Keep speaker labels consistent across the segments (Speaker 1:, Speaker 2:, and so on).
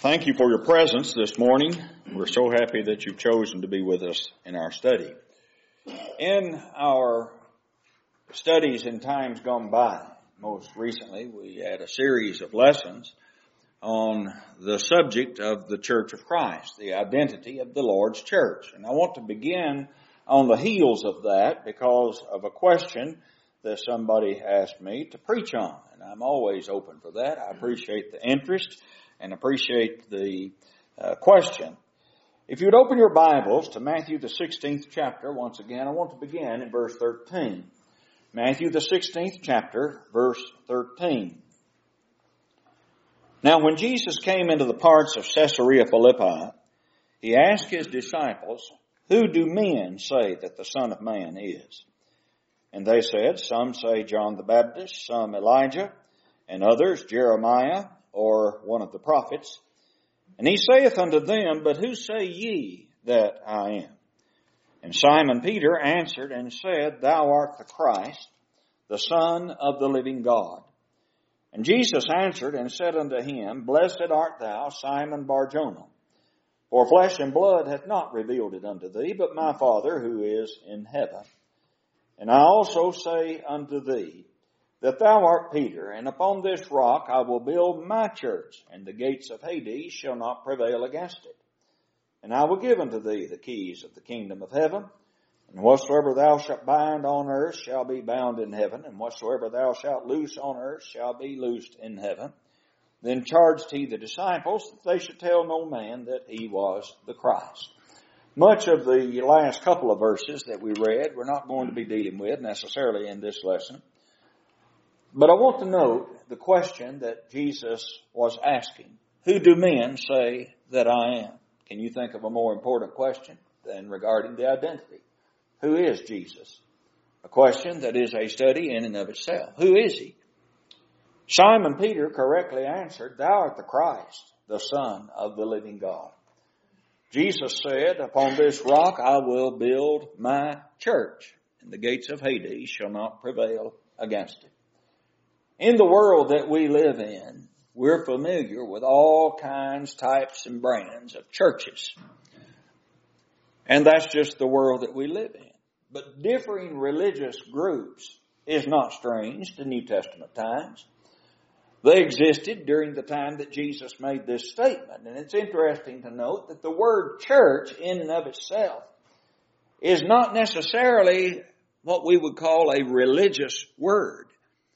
Speaker 1: Thank you for your presence this morning. We're so happy that you've chosen to be with us in our study. In our studies in times gone by, most recently we had a series of lessons on the subject of the Church of Christ, the identity of the Lord's church. And I want to begin on the heels of that because of a question that somebody asked me to preach on. And I'm always open for that. I appreciate the interest and appreciate the question. If you would open your Bibles to Matthew the 16th chapter, once again, I want to begin in verse 13. Matthew the 16th chapter, verse 13. Now when Jesus came into the parts of Caesarea Philippi, he asked his disciples, "Who do men say that the Son of Man is?" And they said, "Some say John the Baptist, some Elijah, and others Jeremiah, or one of the prophets." And he saith unto them, "But who say ye that I am?" And Simon Peter answered and said, "Thou art the Christ, the Son of the living God." And Jesus answered and said unto him, "Blessed art thou, Simon Bar-Jonah, for flesh and blood hath not revealed it unto thee, but my Father who is in heaven. And I also say unto thee, that thou art Peter, and upon this rock I will build my church, and the gates of Hades shall not prevail against it. And I will give unto thee the keys of the kingdom of heaven, and whatsoever thou shalt bind on earth shall be bound in heaven, and whatsoever thou shalt loose on earth shall be loosed in heaven. Then charged he the disciples that they should tell no man that he was the Christ." Much of the last couple of verses that we read we're not going to be dealing with necessarily in this lesson. But I want to note the question that Jesus was asking. Who do men say that I am? Can you think of a more important question than regarding the identity? Who is Jesus? A question that is a study in and of itself. Who is he? Simon Peter correctly answered, "Thou art the Christ, the Son of the living God." Jesus said, "Upon this rock I will build my church, and the gates of Hades shall not prevail against it." In the world that we live in, we're familiar with all kinds, types, and brands of churches. And that's just the world that we live in. But differing religious groups is not strange to New Testament times. They existed during the time that Jesus made this statement. And it's interesting to note that the word church in and of itself is not necessarily what we would call a religious word.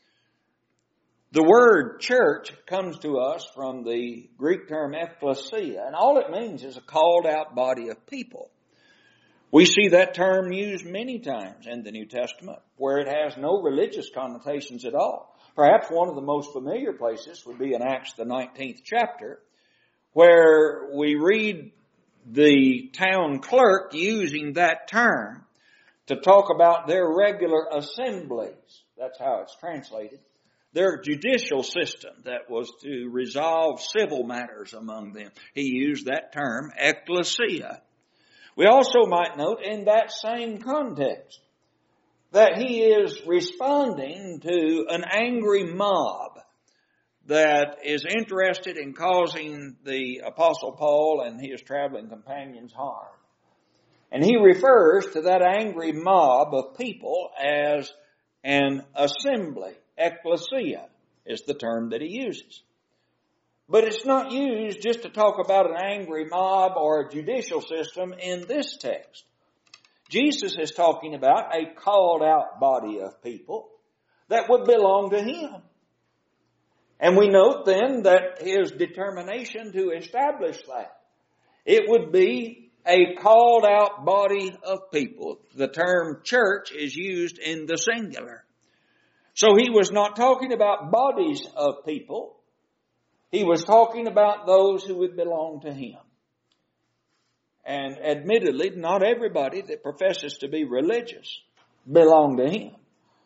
Speaker 1: The word church comes to us from the Greek term ekklesia, and all it means is a called out body of people. We see that term used many times in the New Testament where it has no religious connotations at all. Perhaps one of the most familiar places would be in Acts the 19th chapter, where we read the town clerk using that term to talk about their regular assemblies. That's how it's translated. Their judicial system that was to resolve civil matters among them. He used that term, ekklesia. We also might note in that same context that he is responding to an angry mob that is interested in causing the Apostle Paul and his traveling companions harm. And he refers to that angry mob of people as an assembly. Ekklesia is the term that he uses. But it's not used just to talk about an angry mob or a judicial system in this text. Jesus is talking about a called out body of people that would belong to him. And we note then that his determination to establish that, it would be a called out body of people. The term church is used in the singular. So he was not talking about bodies of people. He was talking about those who would belong to him. And admittedly, not everybody that professes to be religious belong to him.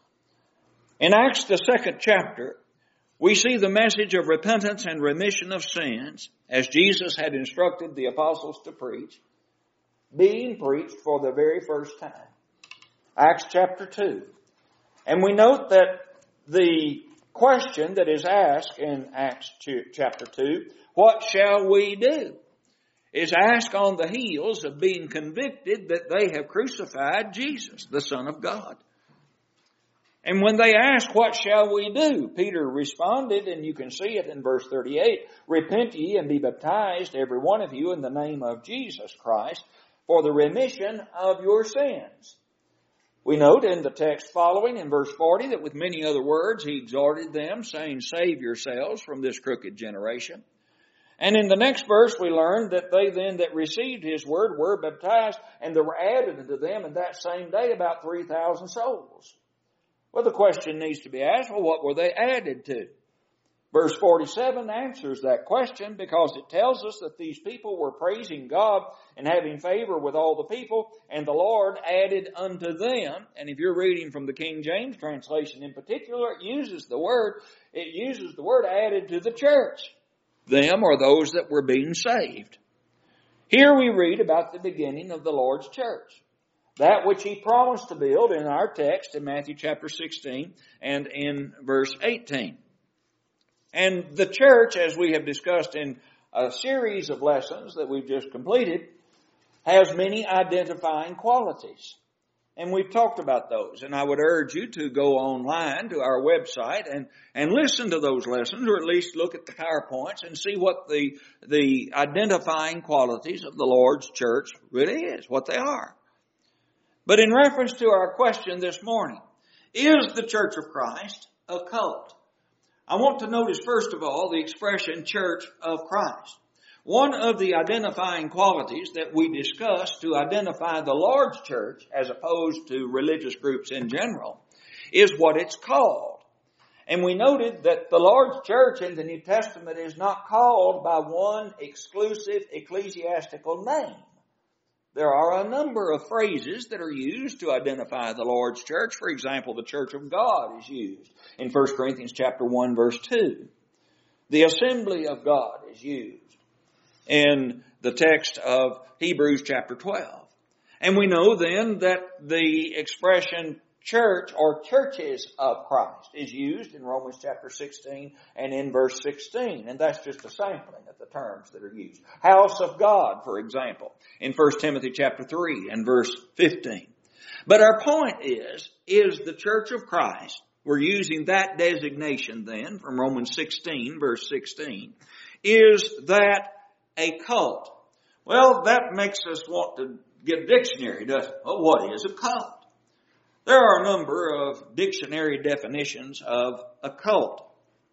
Speaker 1: In Acts the 2nd chapter, we see the message of repentance and remission of sins, as Jesus had instructed the apostles to preach, being preached for the very first time. Acts chapter 2. And we note that the question that is asked in Acts chapter 2, what shall we do? Is asked on the heels of being convicted that they have crucified Jesus, the Son of God. And when they ask, what shall we do? Peter responded, and you can see it in verse 38, repent ye and be baptized, every one of you, in the name of Jesus Christ, for the remission of your sins. We note in the text following, in verse 40, that with many other words he exhorted them, saying, save yourselves from this crooked generation. And in the next verse we learn that they then that received his word were baptized, and there were added unto them in that same day about 3,000 souls. Well, the question needs to be asked, well, what were they added to? Verse 47 answers that question because it tells us that these people were praising God and having favor with all the people, and the Lord added unto them. And if you're reading from the King James translation in particular, it uses the word added to the church. Them are those that were being saved. Here we read about the beginning of the Lord's church. That which he promised to build in our text in Matthew chapter 16 and in verse 18. And the church, as we have discussed in a series of lessons that we've just completed, has many identifying qualities. And we've talked about those. And I would urge you to go online to our website and listen to those lessons, or at least look at the PowerPoints and see what the identifying qualities of the Lord's church really is, what they are. But in reference to our question this morning, is the Church of Christ a cult? I want to notice first of all the expression Church of Christ. One of the identifying qualities that we discuss to identify the Lord's church as opposed to religious groups in general is what it's called. And we noted that the Lord's church in the New Testament is not called by one exclusive ecclesiastical name. There are a number of phrases that are used to identify the Lord's church. For example, the church of God is used in 1 Corinthians chapter 1 verse 2. The assembly of God is used in the text of Hebrews chapter 12. And we know then that the expression church or churches of Christ is used in Romans chapter 16 and in verse 16. And that's just a sampling of the terms that are used. House of God, for example, in 1 Timothy chapter 3 and verse 15. But our point is the church of Christ, we're using that designation then from Romans 16 verse 16, is that a cult? Well, that makes us want to get a dictionary, doesn't it? Well, what is a cult? There are a number of dictionary definitions of a cult.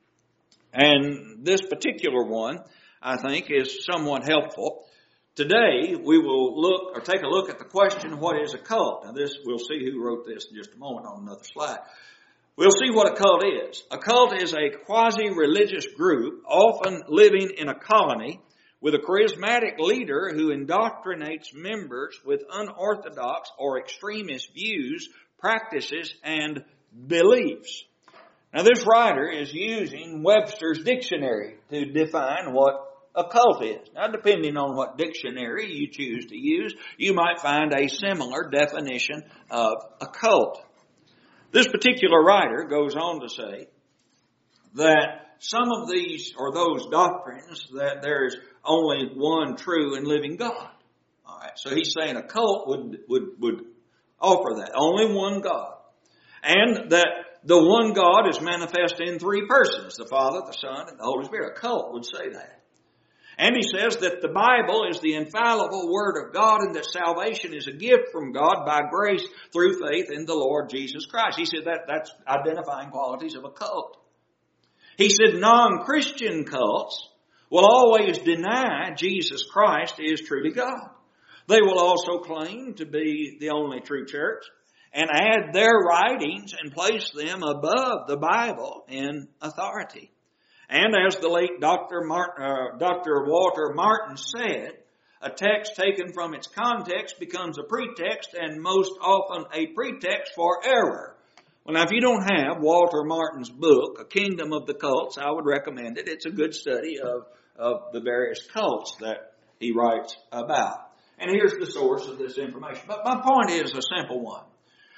Speaker 1: And this particular one, I think, is somewhat helpful. Today, we will take a look at the question, what is a cult? Now this, we'll see who wrote this in just a moment on another slide. We'll see what a cult is. A cult is a quasi-religious group, often living in a colony, with a charismatic leader who indoctrinates members with unorthodox or extremist views, practices, and beliefs. Now this writer is using Webster's dictionary to define what a cult is. Now depending on what dictionary you choose to use, you might find a similar definition of a cult. This particular writer goes on to say that some of these or those doctrines that there's only one true and living God. All right, so he's saying a cult would offer that. Only one God. And that the one God is manifest in three persons, the Father, the Son, and the Holy Spirit. A cult would say that. And he says that the Bible is the infallible Word of God and that salvation is a gift from God by grace through faith in the Lord Jesus Christ. He said that's identifying qualities of a cult. He said non-Christian cults will always deny Jesus Christ is truly God. They will also claim to be the only true church and add their writings and place them above the Bible in authority. And as the late Dr. Walter Martin said, a text taken from its context becomes a pretext and most often a pretext for error. Well, now, if you don't have Walter Martin's book, A Kingdom of the Cults, I would recommend it. It's a good study of the various cults that he writes about. And here's the source of this information. But my point is a simple one.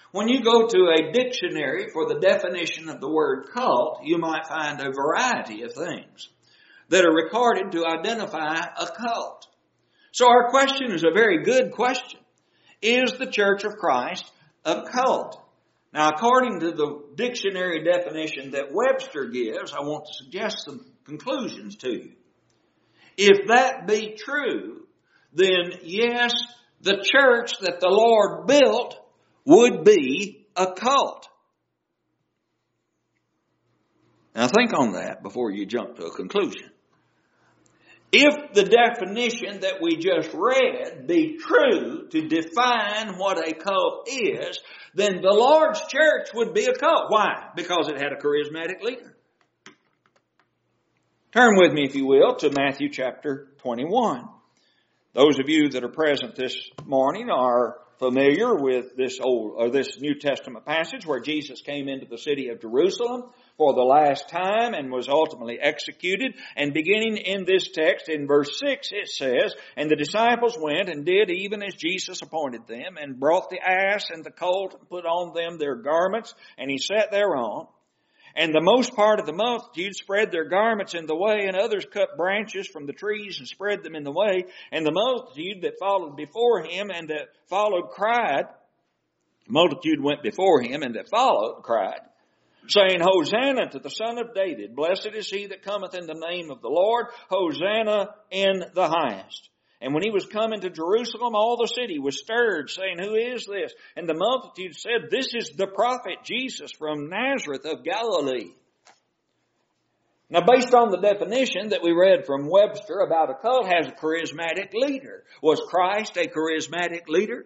Speaker 1: When you go to a dictionary for the definition of the word cult, you might find a variety of things that are recorded to identify a cult. So our question is a very good question. Is the Church of Christ a cult? Now, according to the dictionary definition that Webster gives, I want to suggest some conclusions to you. If that be true, then yes, the church that the Lord built would be a cult. Now think on that before you jump to a conclusion. If the definition that we just read be true to define what a cult is, then the Lord's church would be a cult. Why? Because it had a charismatic leader. Turn with me, if you will, to Matthew chapter 21. Those of you that are present this morning are familiar with this New Testament passage where Jesus came into the city of Jerusalem for the last time and was ultimately executed. And beginning in this text, in verse 6, it says, "And the disciples went and did even as Jesus appointed them, and brought the ass and the colt, and put on them their garments, and he sat thereon. And the most part of the multitude spread their garments in the way, and others cut branches from the trees and spread them in the way. And the multitude that followed before him and that followed cried," multitude went before him and that followed cried, saying, "Hosanna to the Son of David. Blessed is he that cometh in the name of the Lord. Hosanna in the highest." And when he was come into Jerusalem, all the city was stirred, saying, "Who is this?" And the multitude said, "This is the prophet Jesus from Nazareth of Galilee." Now, based on the definition that we read from Webster about a cult, has a charismatic leader. Was Christ a charismatic leader?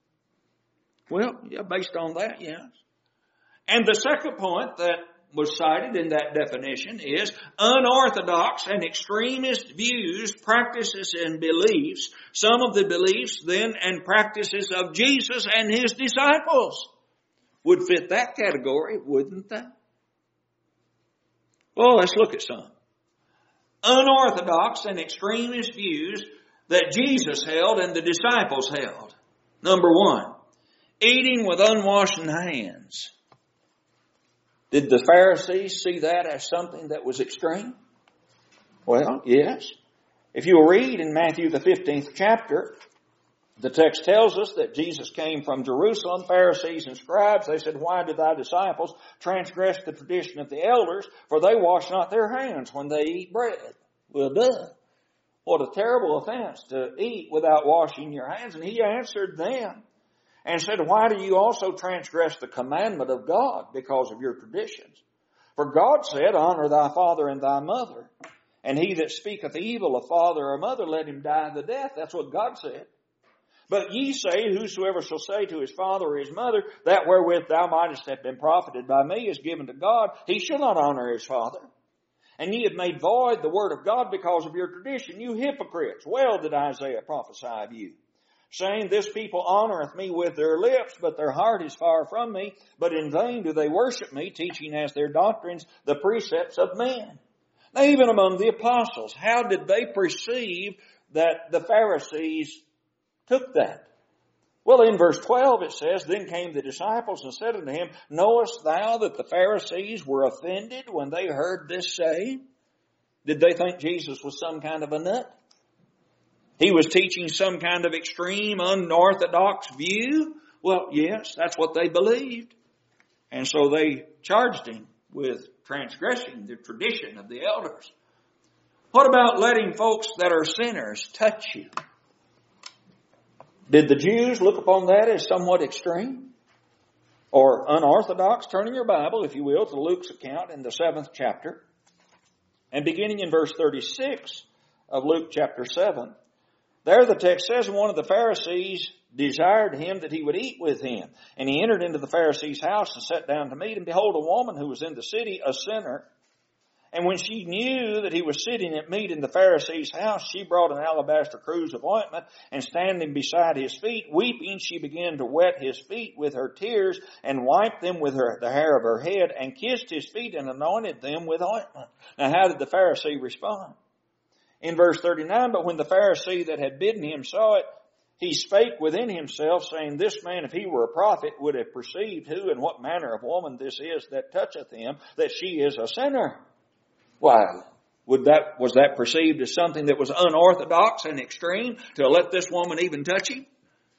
Speaker 1: Well, yeah, based on that, yes. And the second point that was cited in that definition is unorthodox and extremist views, practices, and beliefs. Some of the beliefs then and practices of Jesus and his disciples would fit that category, wouldn't they? Well, let's look at some. Unorthodox and extremist views that Jesus held and the disciples held. Number one, eating with unwashed hands. Did the Pharisees see that as something that was extreme? Well, yes. If you will read in Matthew the 15th chapter, the text tells us that Jesus came from Jerusalem. Pharisees and scribes, they said, "Why do thy disciples transgress the tradition of the elders? For they wash not their hands when they eat bread." Well, duh. What a terrible offense to eat without washing your hands. And he answered them and said, "Why do you also transgress the commandment of God because of your traditions? For God said, Honor thy father and thy mother. And he that speaketh evil of father or mother, let him die the death." That's what God said. "But ye say, Whosoever shall say to his father or his mother, That wherewith thou mightest have been profited by me is given to God, he shall not honor his father. And ye have made void the word of God because of your tradition. You hypocrites, well did Isaiah prophesy of you, saying, This people honoreth me with their lips, but their heart is far from me. But in vain do they worship me, teaching as their doctrines the precepts of men." Now, even among the apostles, how did they perceive that the Pharisees took that? Well, in verse 12 it says, "Then came the disciples and said unto him, Knowest thou that the Pharisees were offended when they heard this saying?" Did they think Jesus was some kind of a nut? He was teaching some kind of extreme, unorthodox view? Well, yes, that's what they believed. And so they charged him with transgressing the tradition of the elders. What about letting folks that are sinners touch you? Did the Jews look upon that as somewhat extreme or unorthodox? Turn in your Bible, if you will, to Luke's account in the 7th chapter. And beginning in verse 36 of Luke chapter 7, there the text says, "And one of the Pharisees desired him that he would eat with him. And he entered into the Pharisee's house and sat down to meat. And behold, a woman who was in the city, a sinner. And when she knew that he was sitting at meat in the Pharisee's house, she brought an alabaster cruse of ointment, and standing beside his feet, weeping, she began to wet his feet with her tears, and wiped them with the hair of her head, and kissed his feet, and anointed them with ointment." Now, how did the Pharisee respond? In verse 39, "But when the Pharisee that had bidden him saw it, he spake within himself, saying, This man, if he were a prophet, would have perceived who and what manner of woman this is that toucheth him, that she is a sinner. Why, was that perceived as something that was unorthodox and extreme, to let this woman even touch him?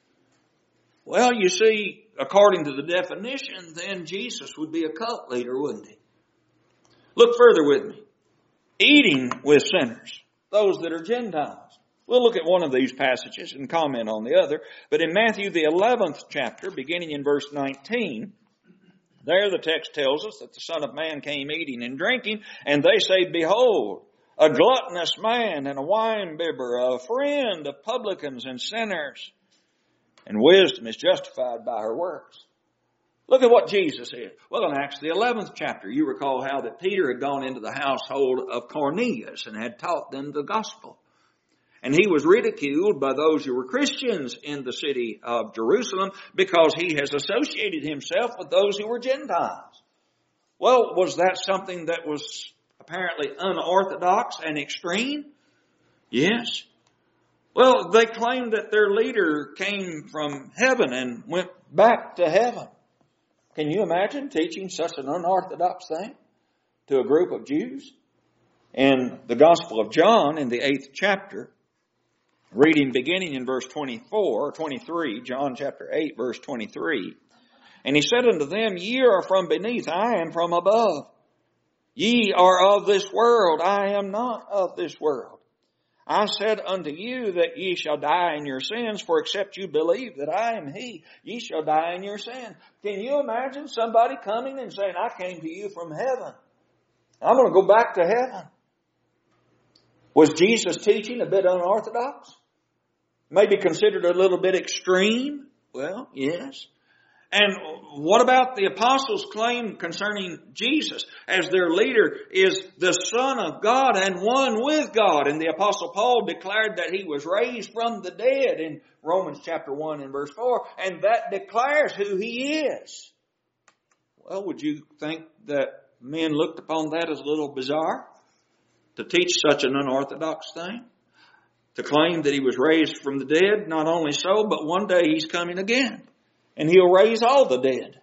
Speaker 1: Well, you see, according to the definition, then Jesus would be a cult leader, wouldn't he? Look further with me. Eating with sinners, those that are Gentiles. We'll look at one of these passages and comment on the other. But in Matthew the 11th chapter, beginning in verse 19, there the text tells us that the Son of Man came eating and drinking, and they say, Behold, a gluttonous man and a winebibber, a friend of publicans and sinners. And wisdom is justified by her works. Look at what Jesus said. Well, in Acts the 11th chapter, you recall how that Peter had gone into the household of Cornelius and had taught them the gospel. And he was ridiculed by those who were Christians in the city of Jerusalem because he has associated himself with those who were Gentiles. Well, was that something that was apparently unorthodox and extreme? Yes. Well, they claimed that their leader came from heaven and went back to heaven. Can you imagine teaching such an unorthodox thing to a group of Jews? In the Gospel of John, in the 8th chapter, reading beginning in verse 23, John chapter 8, verse 23. And he said unto them, Ye are from beneath, I am from above. Ye are of this world, I am not of this world. I said unto you that ye shall die in your sins, for except you believe that I am He, ye shall die in your sin. Can you imagine somebody coming and saying, I came to you from heaven. I'm going to go back to heaven. Was Jesus' teaching a bit unorthodox? Maybe considered a little bit extreme? Well, yes. And what about the apostles' claim concerning Jesus as their leader is the Son of God and one with God? And the apostle Paul declared that he was raised from the dead in Romans chapter 1 and verse 4. And that declares who he is. Well, would you think that men looked upon that as a little bizarre? To teach such an unorthodox thing? To claim that he was raised from the dead? Not only so, but one day he's coming again. And he'll raise all the dead.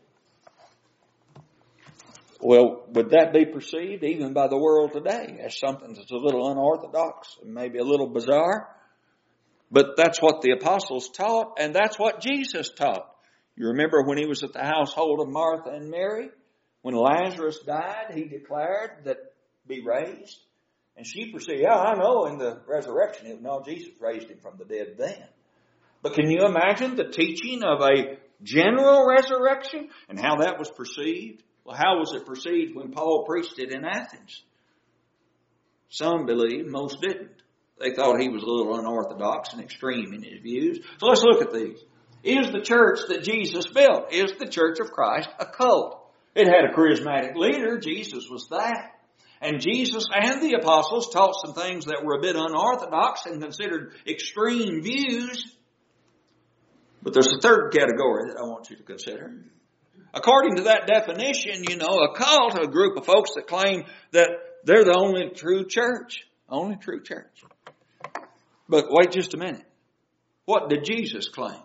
Speaker 1: Well, would that be perceived even by the world today as something that's a little unorthodox and maybe a little bizarre? But that's what the apostles taught, and that's what Jesus taught. You remember when he was at the household of Martha and Mary? When Lazarus died, he declared that be raised. And she perceived, yeah, I know in the resurrection, no, Jesus raised him from the dead then. But can you imagine the teaching of a general resurrection and how that was perceived? Well, how was it perceived when Paul preached it in Athens? Some believed, most didn't. They thought he was a little unorthodox and extreme in his views. So let's look at these. Is the church that Jesus built, is the Church of Christ a cult? It had a charismatic leader. Jesus was that. And Jesus and the apostles taught some things that were a bit unorthodox and considered extreme views. But there's a third category that I want you to consider. According to that definition, a cult, a group of folks that claim that they're the only true church. Only true church. But wait just a minute. What did Jesus claim?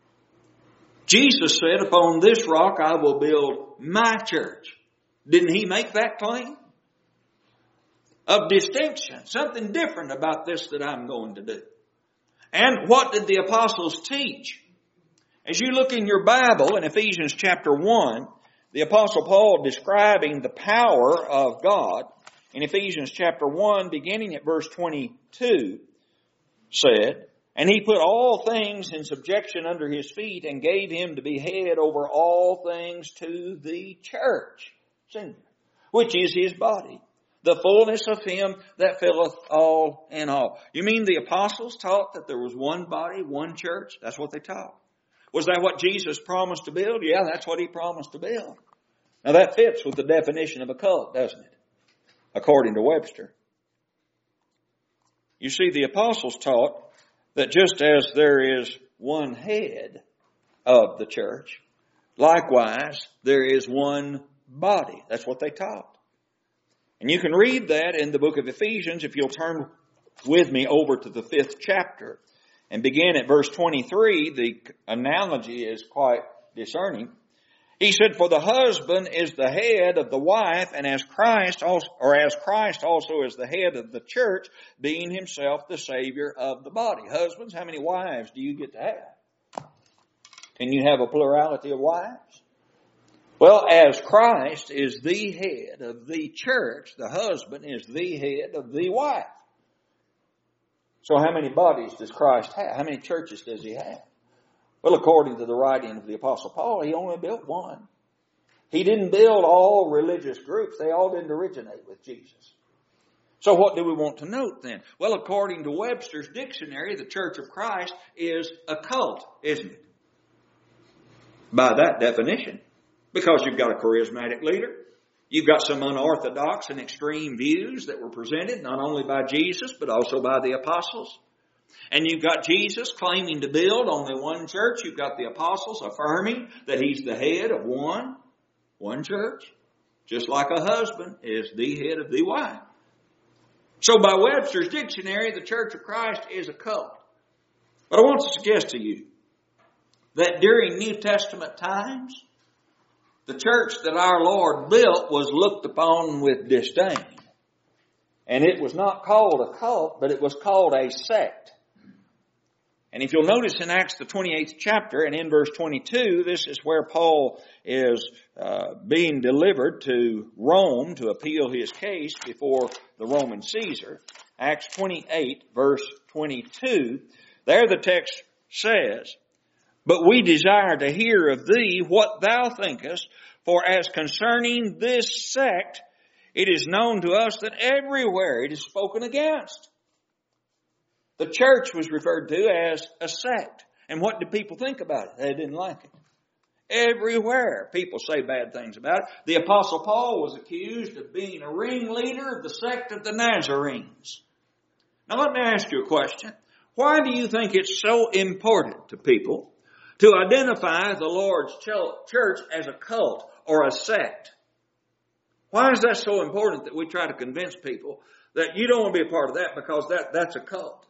Speaker 1: Jesus said, upon this rock I will build my church. Didn't he make that claim? Of distinction. Something different about this that I'm going to do. And what did the apostles teach? As you look in your Bible in Ephesians chapter 1, the apostle Paul describing the power of God in Ephesians chapter 1 beginning at verse 22 said, And he put all things in subjection under his feet and gave him to be head over all things to the church, singular, which is his body, the fullness of him that filleth all in all. You mean the apostles taught that there was one body, one church? That's what they taught. Was that what Jesus promised to build? Yeah, that's what he promised to build. Now that fits with the definition of a cult, doesn't it? According to Webster. You see, the apostles taught that just as there is one head of the church, likewise there is one body. That's what they taught. And you can read that in the book of Ephesians if you'll turn with me over to the 5th chapter. and begin at verse 23, the analogy is quite discerning. He said, "For the husband is the head of the wife, and as Christ also is the head of the church, being himself the Savior of the body." Husbands, how many wives do you get to have? Can you have a plurality of wives? Well, as Christ is the head of the church, the husband is the head of the wife. So how many bodies does Christ have? How many churches does he have? Well, according to the writing of the Apostle Paul, he only built one. He didn't build all religious groups. They all didn't originate with Jesus. So what do we want to note then? Well, according to Webster's dictionary, the Church of Christ is a cult, isn't it? By that definition. Because you've got a charismatic leader. You've got some unorthodox and extreme views that were presented not only by Jesus, but also by the apostles. And you've got Jesus claiming to build only one church. You've got the apostles affirming that he's the head of one church. Just like a husband is the head of the wife. So by Webster's dictionary, the Church of Christ is a cult. But I want to suggest to you that during New Testament times, the church that our Lord built was looked upon with disdain. And it was not called a cult, but it was called a sect. And if you'll notice in Acts the 28th chapter and in verse 22, this is where Paul is being delivered to Rome to appeal his case before the Roman Caesar. Acts 28 verse 22, there the text says, "But we desire to hear of thee what thou thinkest, for as concerning this sect, it is known to us that everywhere it is spoken against." The church was referred to as a sect. And what did people think about it? They didn't like it. Everywhere people say bad things about it. The Apostle Paul was accused of being a ringleader of the sect of the Nazarenes. Now let me ask you a question. Why do you think it's so important to people to identify the Lord's church as a cult or a sect? Why is that so important that we try to convince people that you don't want to be a part of that because that's a cult?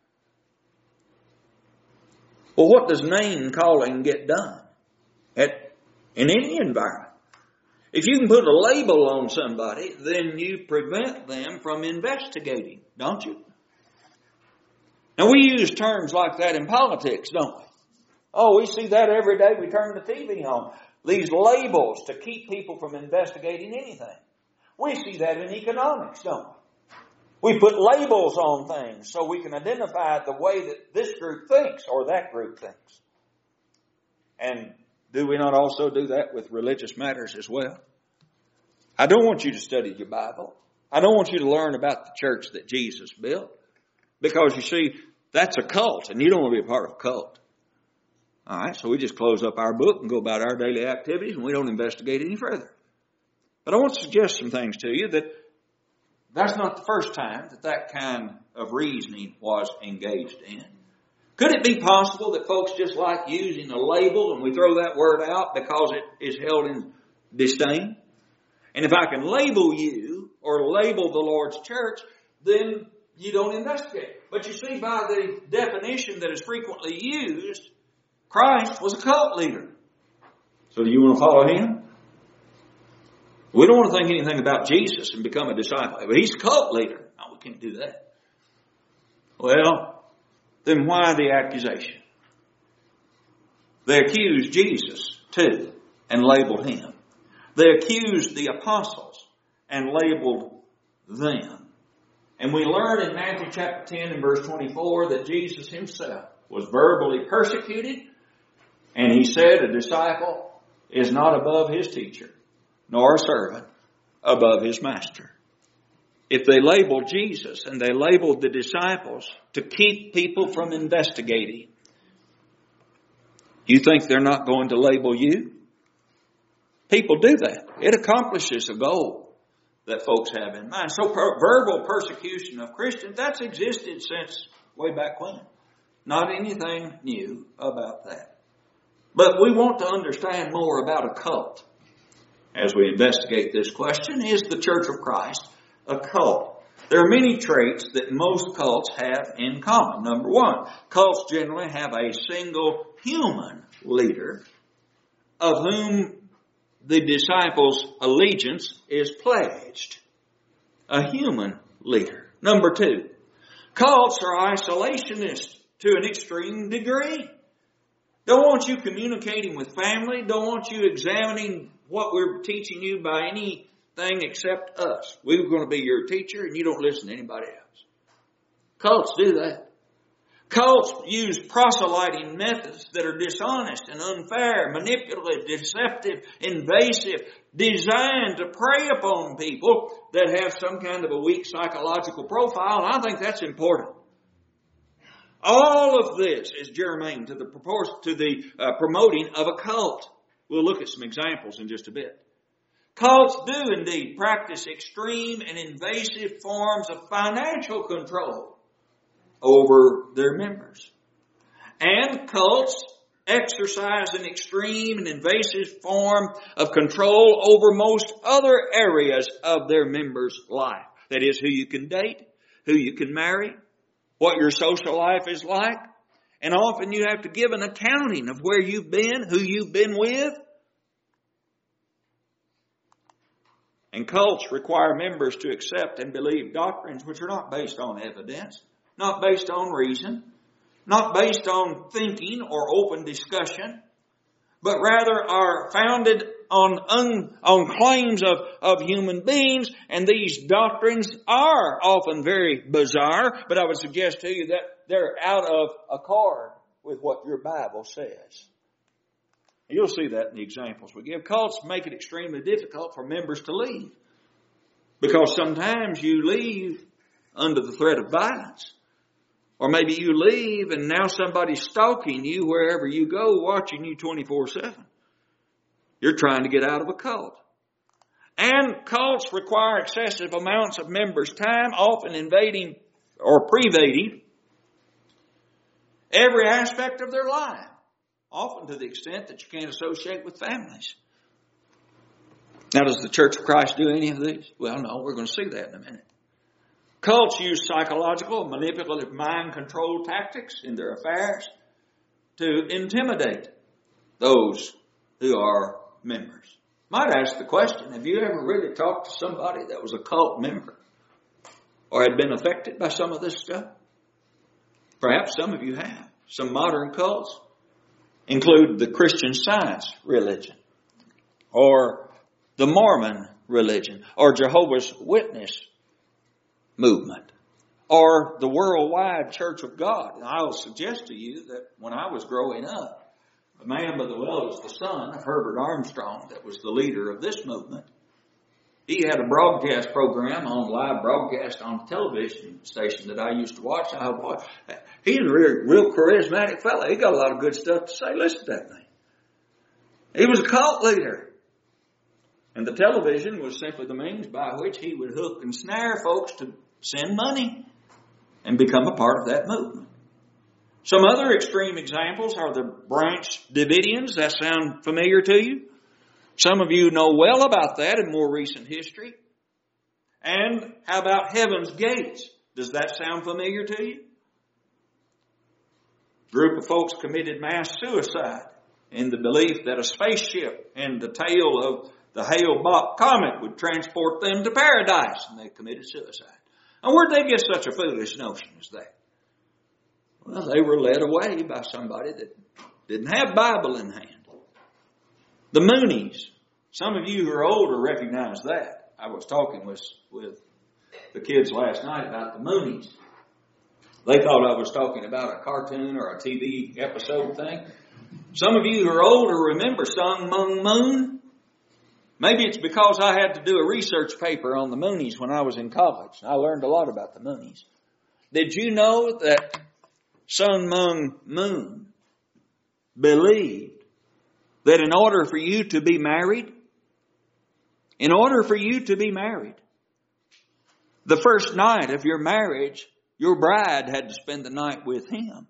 Speaker 1: Well, what does name calling get done in any environment? If you can put a label on somebody, then you prevent them from investigating, don't you? Now, we use terms like that in politics, don't we? Oh, we see that every day. We turn the TV on. These labels to keep people from investigating anything. We see that in economics, don't we? We put labels on things so we can identify the way that this group thinks or that group thinks. And do we not also do that with religious matters as well? I don't want you to study your Bible. I don't want you to learn about the church that Jesus built. Because you see, that's a cult and you don't want to be a part of a cult. All right, so we just close up our book and go about our daily activities and we don't investigate any further. But I want to suggest some things to you that that's not the first time that kind of reasoning was engaged in. Could it be possible that folks just like using a label and we throw that word out because it is held in disdain? And if I can label you or label the Lord's church, then you don't investigate. But you see, by the definition that is frequently used, Christ was a cult leader. So do you want to follow him? We don't want to think anything about Jesus and become a disciple. But he's a cult leader. No, we can't do that. Well, then why the accusation? They accused Jesus too and labeled him. They accused the apostles and labeled them. And we learn in Matthew chapter 10 and verse 24 that Jesus himself was verbally persecuted. And he said a disciple is not above his teacher, nor a servant above his master. If they labeled Jesus and they labeled the disciples to keep people from investigating, you think they're not going to label you? People do that. It accomplishes a goal that folks have in mind. So verbal persecution of Christians, that's existed since way back when. Not anything new about that. But we want to understand more about a cult. As we investigate this question, is the Church of Christ a cult? There are many traits that most cults have in common. Number one, cults generally have a single human leader of whom the disciples' allegiance is pledged. A human leader. Number two, cults are isolationist to an extreme degree. Don't want you communicating with family. Don't want you examining what we're teaching you by anything except us. We're going to be your teacher and you don't listen to anybody else. Cults do that. Cults use proselyting methods that are dishonest and unfair, manipulative, deceptive, invasive, designed to prey upon people that have some kind of a weak psychological profile. And I think that's important. All of this is germane to the promoting of a cult. We'll look at some examples in just a bit. Cults do indeed practice extreme and invasive forms of financial control over their members. And cults exercise an extreme and invasive form of control over most other areas of their members' life. That is, who you can date, who you can marry, what your social life is like. And often you have to give an accounting of where you've been, who you've been with. And cults require members to accept and believe doctrines which are not based on evidence, not based on reason, not based on thinking or open discussion, but rather are founded on claims of human beings. And these doctrines are often very bizarre, but I would suggest to you that they're out of accord with what your Bible says. You'll see that in the examples we give. Cults make it extremely difficult for members to leave, because sometimes you leave under the threat of violence. Or maybe you leave and now somebody's stalking you wherever you go, watching you 24/7. You're trying to get out of a cult. And cults require excessive amounts of members' time, often invading or pervading every aspect of their life, often to the extent that you can't associate with families. Now, does the Church of Christ do any of these? Well, no, we're going to see that in a minute. Cults use psychological, manipulative mind control tactics in their affairs to intimidate those who are members. Might ask the question, have you ever really talked to somebody that was a cult member or had been affected by some of this stuff? Perhaps some of you have. Some modern cults include the Christian Science religion, or the Mormon religion, or Jehovah's Witness movement, or the Worldwide Church of God. And I will suggest to you that when I was growing up, a man by the well was the son of Herbert Armstrong that was the leader of this movement. He had a broadcast program on live broadcast on a television station that I used to watch. He's a real charismatic fellow. He got a lot of good stuff to say. Listen to that thing. He was a cult leader. And the television was simply the means by which he would hook and snare folks to send money and become a part of that movement. Some other extreme examples are the Branch Davidians. That sound familiar to you? Some of you know well about that in more recent history. And how about Heaven's Gates? Does that sound familiar to you? A group of folks committed mass suicide in the belief that a spaceship and the tail of the Hale-Bopp comet would transport them to paradise, and they committed suicide. And where'd they get such a foolish notion as that? Well, they were led away by somebody that didn't have Bible in hand. The Moonies. Some of you who are older recognize that. I was talking with the kids last night about the Moonies. They thought I was talking about a cartoon or a TV episode thing. Some of you who are older remember Sun Myung Moon. Maybe it's because I had to do a research paper on the Moonies when I was in college. I learned a lot about the Moonies. Did you know that Sun Myung Moon believed that in order for you to be married, the first night of your marriage, your bride had to spend the night with him?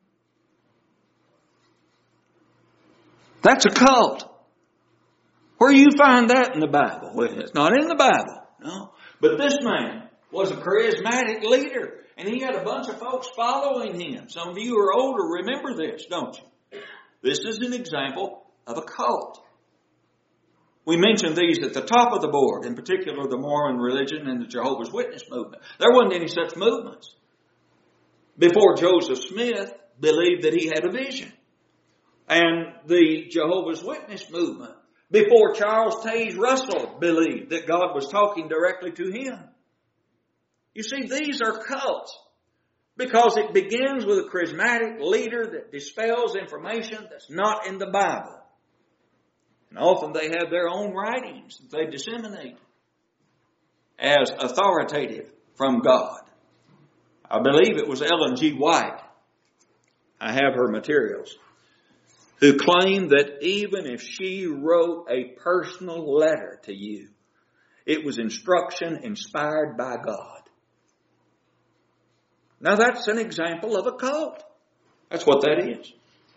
Speaker 1: That's a cult. Where do you find that in the Bible? Well, it's not in the Bible, no. But this man was a charismatic leader, and he had a bunch of folks following him. Some of you who are older remember this, don't you? This is an example of a cult. We mentioned these at the top of the board, in particular the Mormon religion and the Jehovah's Witness movement. There wasn't any such movements before Joseph Smith believed that he had a vision. And the Jehovah's Witness movement before Charles Taze Russell believed that God was talking directly to him. You see, these are cults because it begins with a charismatic leader that dispels information that's not in the Bible. And often they have their own writings that they disseminate as authoritative from God. I believe it was Ellen G. White, I have her materials, who claimed that even if she wrote a personal letter to you, it was instruction inspired by God. Now that's an example of a cult. That's what that is.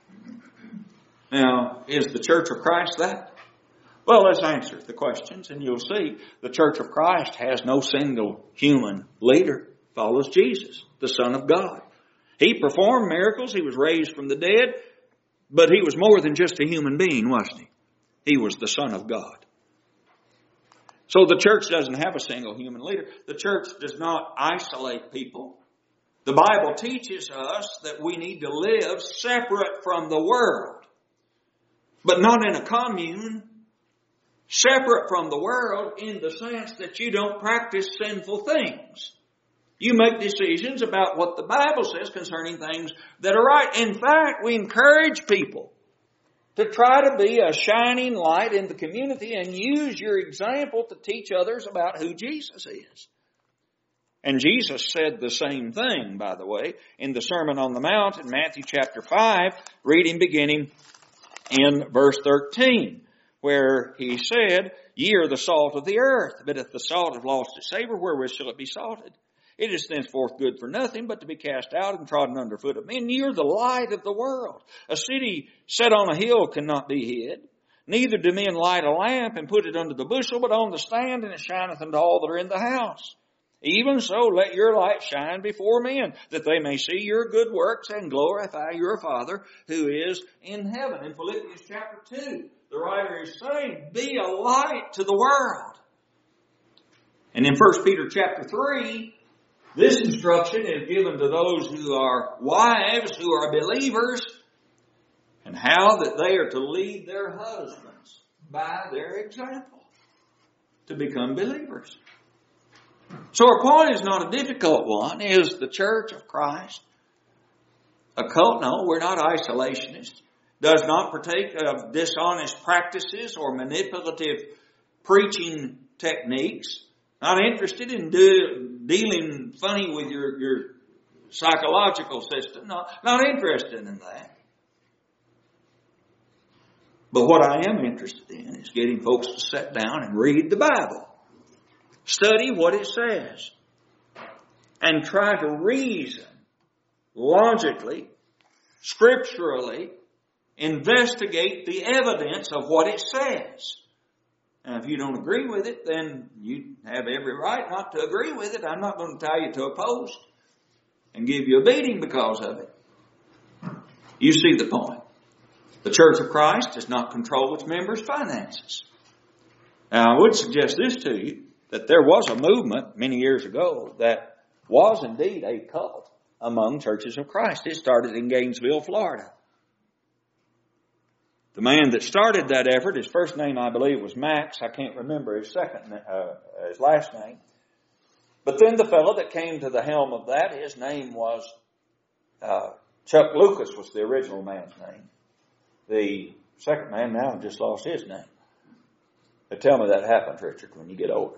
Speaker 1: Now, is the Church of Christ that? Well, let's answer the questions, and you'll see the Church of Christ has no single human leader. It follows Jesus, the Son of God. He performed miracles. He was raised from the dead, but he was more than just a human being, wasn't he? He was the Son of God. So the church doesn't have a single human leader. The church does not isolate people. The Bible teaches us that we need to live separate from the world. But not in a commune, separate from the world in the sense that you don't practice sinful things. You make decisions about what the Bible says concerning things that are right. In fact, we encourage people to try to be a shining light in the community and use your example to teach others about who Jesus is. And Jesus said the same thing, by the way, in the Sermon on the Mount in Matthew chapter 5, reading beginning in verse 13, where he said, "Ye are the salt of the earth, but if the salt have lost its savor, wherewith shall it be salted? It is thenceforth good for nothing, but to be cast out and trodden under foot of men. Ye are the light of the world. A city set on a hill cannot be hid. Neither do men light a lamp and put it under the bushel, but on the stand, and it shineth unto all that are in the house. Even so, let your light shine before men, that they may see your good works and glorify your Father who is in heaven." In Philippians chapter 2, the writer is saying, be a light to the world. And in 1 Peter chapter 3, this instruction is given to those who are wives, who are believers, and how that they are to lead their husbands by their example to become believers. So our point is not a difficult one. Is the Church of Christ a cult? No, we're not isolationists. Does not partake of dishonest practices or manipulative preaching techniques. Not interested in dealing funny with your psychological system. Not interested in that. But what I am interested in is getting folks to sit down and read the Bible. Study what it says. And try to reason logically, scripturally, investigate the evidence of what it says. Now, if you don't agree with it, then you have every right not to agree with it. I'm not going to tie you to a post and give you a beating because of it. You see the point. The Church of Christ does not control its members' finances. Now, I would suggest this to you, that there was a movement many years ago that was indeed a cult among churches of Christ. It started in Gainesville, Florida. The man that started that effort, his first name I believe was Max. I can't remember his last name. But then the fellow that came to the helm of that, his name was Chuck Lucas was the original man's name. The second man, now I've just lost his name. They tell me that happens, Richard, when you get older.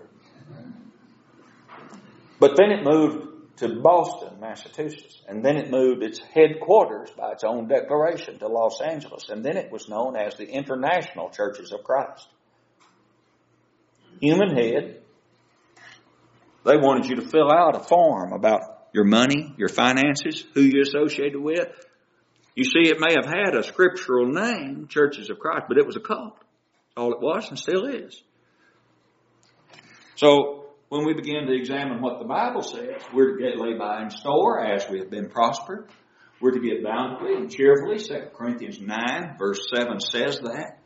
Speaker 1: But then it moved to Boston, Massachusetts. And then it moved its headquarters by its own declaration to Los Angeles. And then it was known as the International Churches of Christ. Human head. They wanted you to fill out a form about your money, your finances, who you're associated with. You see, it may have had a scriptural name, Churches of Christ, but it was a cult. All it was and still is. So when we begin to examine what the Bible says, we're to get lay by in store as we have been prospered. We're to give bountifully and cheerfully. 2 Corinthians 9 verse 7 says that.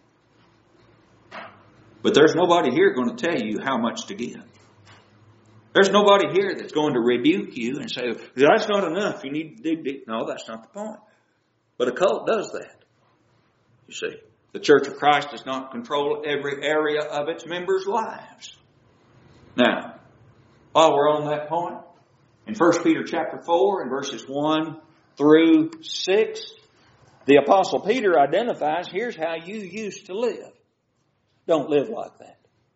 Speaker 1: But there's nobody here going to tell you how much to give. There's nobody here that's going to rebuke you and say, that's not enough, you need to dig deep. No, that's not the point. But a cult does that. You see, the Church of Christ does not control every area of its members' lives. Now, while we're on that point, in 1 Peter chapter 4 and verses 1 through 6, the Apostle Peter identifies, here's how you used to live. Don't live like that.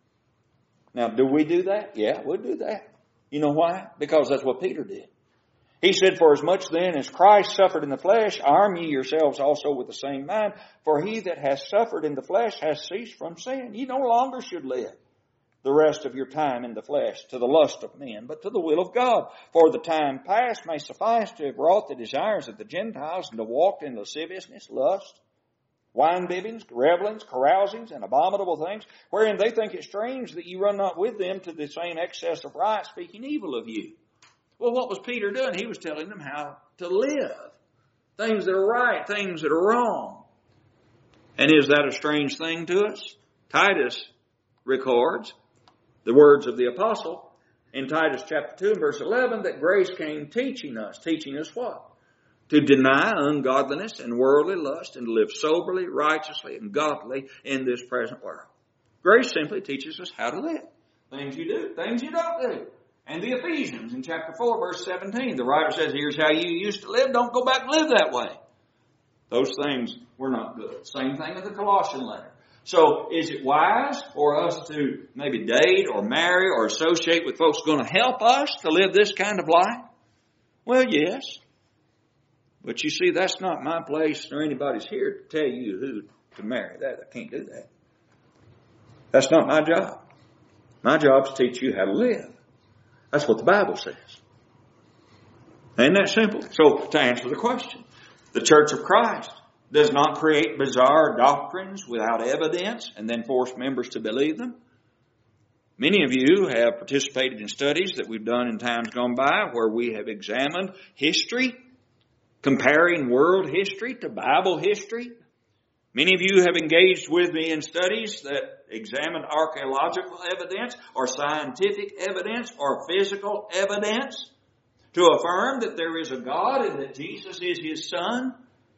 Speaker 1: Now, do we do that? Yeah, we'll do that. You know why? Because that's what Peter did. He said, for as much then as Christ suffered in the flesh, arm ye yourselves also with the same mind. For he that has suffered in the flesh has ceased from sin. Ye no longer should live the rest of your time in the flesh to the lust of men, but to the will of God. For the time past may suffice to have wrought the desires of the Gentiles and to walk in lasciviousness, lust, wine bibbings, revellings, carousings, and abominable things, wherein they think it strange that ye run not with them to the same excess of riot, speaking evil of you. Well, what was Peter doing? He was telling them how to live. Things that are right, things that are wrong. And is that a strange thing to us? Titus records the words of the apostle in Titus chapter 2 and verse 11 that grace came teaching us. Teaching us what? To deny ungodliness and worldly lust and to live soberly, righteously, and godly in this present world. Grace simply teaches us how to live. Things you do, things you don't do. And the Ephesians in chapter 4 verse 17, the writer says, here's how you used to live. Don't go back and live that way. Those things were not good. Same thing in the Colossian letter. So is it wise for us to maybe date or marry or associate with folks going to help us to live this kind of life? Well, yes. But you see, that's not my place nor anybody's here to tell you who to marry. I can't do that. That's not my job. My job is to teach you how to live. That's what the Bible says. Ain't that simple? So, to answer the question, the Church of Christ does not create bizarre doctrines without evidence and then force members to believe them. Many of you have participated in studies that we've done in times gone by where we have examined history, comparing world history to Bible history. Many of you have engaged with me in studies that examine archaeological evidence or scientific evidence or physical evidence to affirm that there is a God and that Jesus is His Son.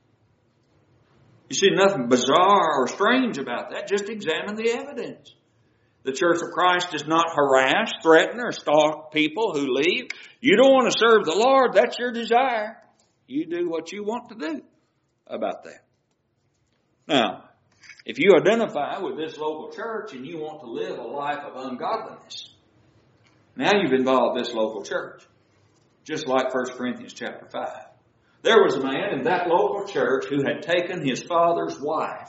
Speaker 1: You see nothing bizarre or strange about that. Just examine the evidence. The Church of Christ does not harass, threaten, or stalk people who leave. You don't want to serve the Lord. That's your desire. You do what you want to do about that. Now, if you identify with this local church and you want to live a life of ungodliness, now you've involved this local church. Just like 1 Corinthians chapter 5. There was a man in that local church who had taken his father's wife.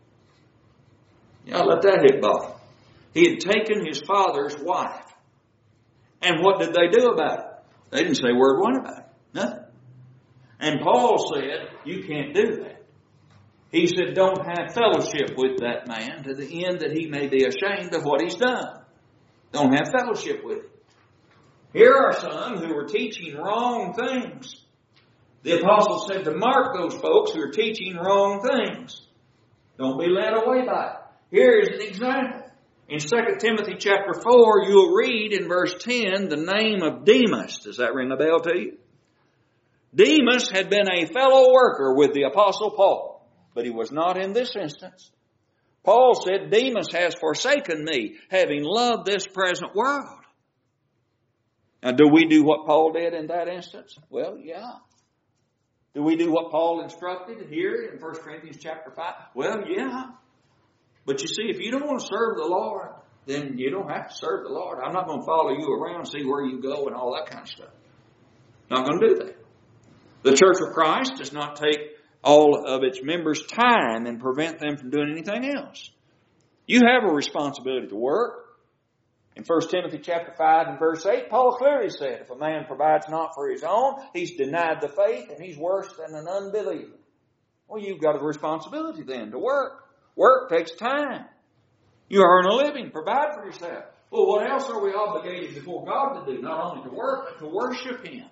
Speaker 1: Let that hit bottom. He had taken his father's wife. And what did they do about it? They didn't say word one about it. Nothing. And Paul said, you can't do that. He said, don't have fellowship with that man to the end that he may be ashamed of what he's done. Don't have fellowship with him. Here are some who were teaching wrong things. The apostle said to mark those folks who are teaching wrong things. Don't be led away by it. Here is an example. In 2 Timothy chapter 4, you'll read in verse 10 the name of Demas. Does that ring a bell to you? Demas had been a fellow worker with the apostle Paul, but he was not in this instance. Paul said, Demas has forsaken me, having loved this present world. Now, do we do what Paul did in that instance? Well, yeah. Do we do what Paul instructed here in 1 Corinthians chapter 5? Well, yeah. But you see, if you don't want to serve the Lord, then you don't have to serve the Lord. I'm not going to follow you around and see where you go and all that kind of stuff. Not going to do that. The Church of Christ does not take all of its members' time and prevent them from doing anything else. You have a responsibility to work. In 1 Timothy chapter 5 and verse 8, Paul clearly said, if a man provides not for his own, he's denied the faith and he's worse than an unbeliever. Well, you've got a responsibility then to work. Work takes time. You earn a living. Provide for yourself. Well, what else are we obligated before God to do? Not only to work, but to worship Him.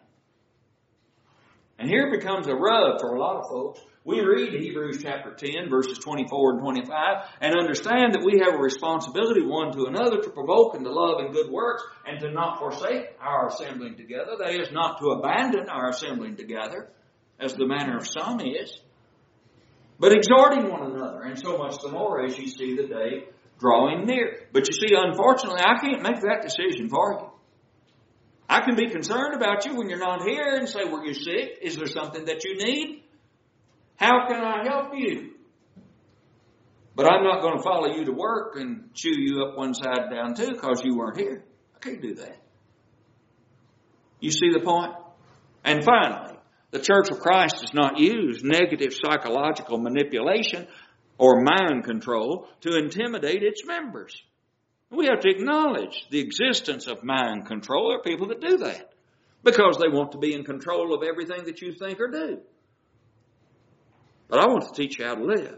Speaker 1: And here becomes a rub for a lot of folks. We read Hebrews chapter 10, verses 24 and 25, and understand that we have a responsibility one to another to provoke and to love and good works, and to not forsake our assembling together. That is, not to abandon our assembling together, as the manner of some is, but exhorting one another, and so much the more as you see the day drawing near. But you see, unfortunately, I can't make that decision for you. I can be concerned about you when you're not here and say, were you sick? Is there something that you need? How can I help you? But I'm not going to follow you to work and chew you up one side down too because you weren't here. I can't do that. You see the point? And finally, the Church of Christ does not use negative psychological manipulation or mind control to intimidate its members. We have to acknowledge the existence of mind control. There are people that do that because they want to be in control of everything that you think or do. But I want to teach you how to live.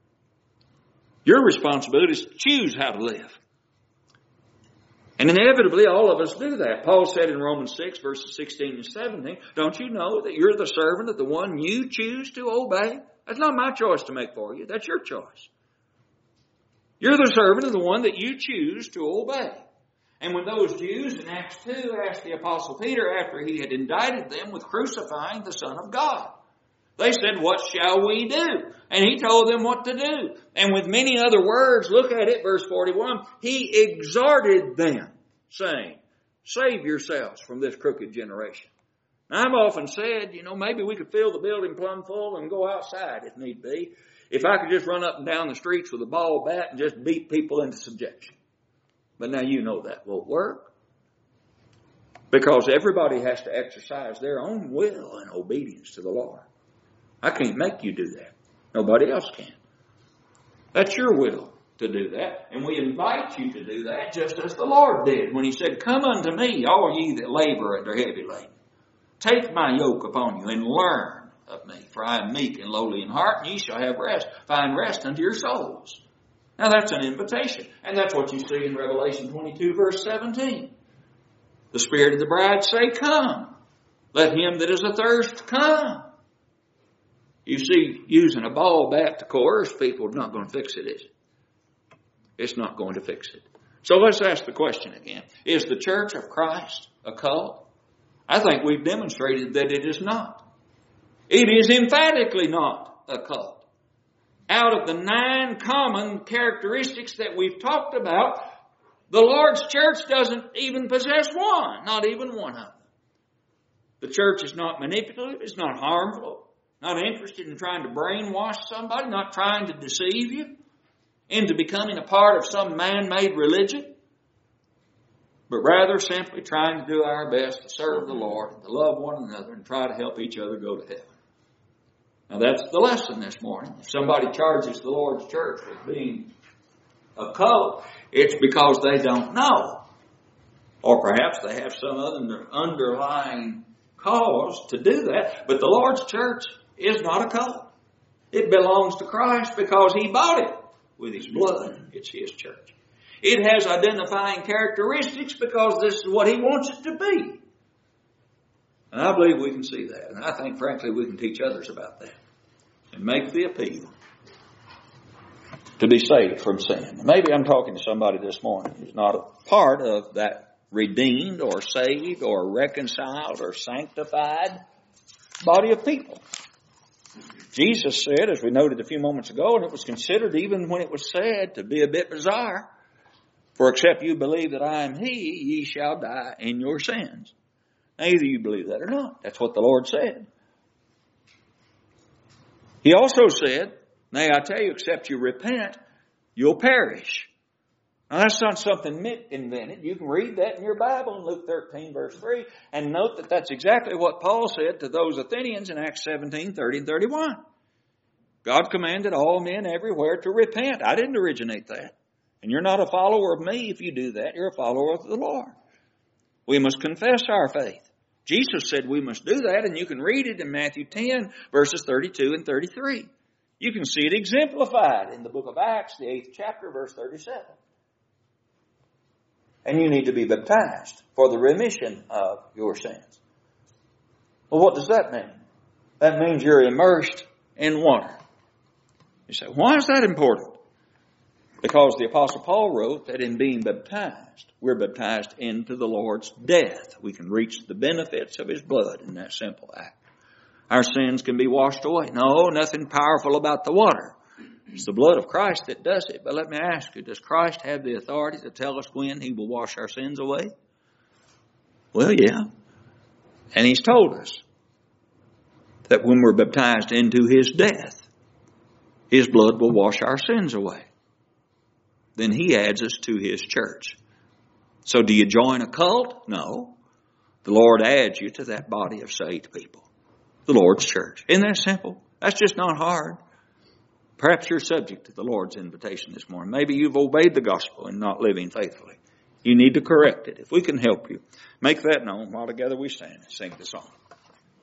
Speaker 1: Your responsibility is to choose how to live. And inevitably, all of us do that. Paul said in Romans 6, verses 16 and 17, don't you know that you're the servant of the one you choose to obey? That's not my choice to make for you. That's your choice. You're the servant of the one that you choose to obey. And when those Jews in Acts 2 asked the Apostle Peter after he had indicted them with crucifying the Son of God, they said, what shall we do? And he told them what to do. And with many other words, look at it, verse 41, he exhorted them, saying, save yourselves from this crooked generation. Now, I've often said, maybe we could fill the building plumb full and go outside if need be. If I could just run up and down the streets with a ball bat and just beat people into subjection. But now you know that won't work. Because everybody has to exercise their own will and obedience to the Lord. I can't make you do that. Nobody else can. That's your will to do that. And we invite you to do that just as the Lord did when He said, come unto me, all ye that labor and are heavy laden. Take my yoke upon you and learn of me, for I am meek and lowly in heart, and ye shall have rest. Find rest unto your souls. Now that's an invitation. And that's what you see in Revelation 22, verse 17. The Spirit of the bride say, come. Let him that is athirst come. You see, using a ball bat to coerce people is not going to fix it, is it? It's not going to fix it. So let's ask the question again. Is the Church of Christ a cult? I think we've demonstrated that it is not. It is emphatically not a cult. Out of the 9 common characteristics that we've talked about, the Lord's church doesn't even possess one, not even one of them. The church is not manipulative, it's not harmful, not interested in trying to brainwash somebody, not trying to deceive you into becoming a part of some man-made religion, but rather simply trying to do our best to serve the Lord, to love one another, and try to help each other go to heaven. Now that's the lesson this morning. If somebody charges the Lord's church with being a cult, it's because they don't know. Or perhaps they have some other underlying cause to do that. But the Lord's church is not a cult. It belongs to Christ because He bought it with His blood. It's His church. It has identifying characteristics because this is what He wants it to be. And I believe we can see that. And I think, frankly, we can teach others about that. And make the appeal to be saved from sin. Maybe I'm talking to somebody this morning who's not a part of that redeemed or saved or reconciled or sanctified body of people. Jesus said, as we noted a few moments ago, and it was considered even when it was said to be a bit bizarre, for except you believe that I am He, ye shall die in your sins. Now either you believe that or not. That's what the Lord said. He also said, nay, I tell you, except you repent, you'll perish. Now that's not something Mick invented. You can read that in your Bible in Luke 13, verse 3, and note that that's exactly what Paul said to those Athenians in Acts 17, 30 and 31. God commanded all men everywhere to repent. I didn't originate that. And you're not a follower of me if you do that. You're a follower of the Lord. We must confess our faith. Jesus said we must do that, and you can read it in Matthew 10, verses 32 and 33. You can see it exemplified in the book of Acts, the 8th chapter, verse 37. and you need to be baptized for the remission of your sins. Well, what does that mean? That means you're immersed in water. You say, why is that important? Because the Apostle Paul wrote that in being baptized, we're baptized into the Lord's death. We can reach the benefits of His blood in that simple act. Our sins can be washed away. No, nothing powerful about the water. It's the blood of Christ that does it. But let me ask you, does Christ have the authority to tell us when He will wash our sins away? Well, yeah. And He's told us that when we're baptized into His death, His blood will wash our sins away. Then He adds us to His church. So do you join a cult? No. The Lord adds you to that body of saved people. The Lord's church. Isn't that simple? That's just not hard. Perhaps you're subject to the Lord's invitation this morning. Maybe you've obeyed the gospel and not living faithfully. You need to correct it. If we can help you, make that known while together we stand and sing the song.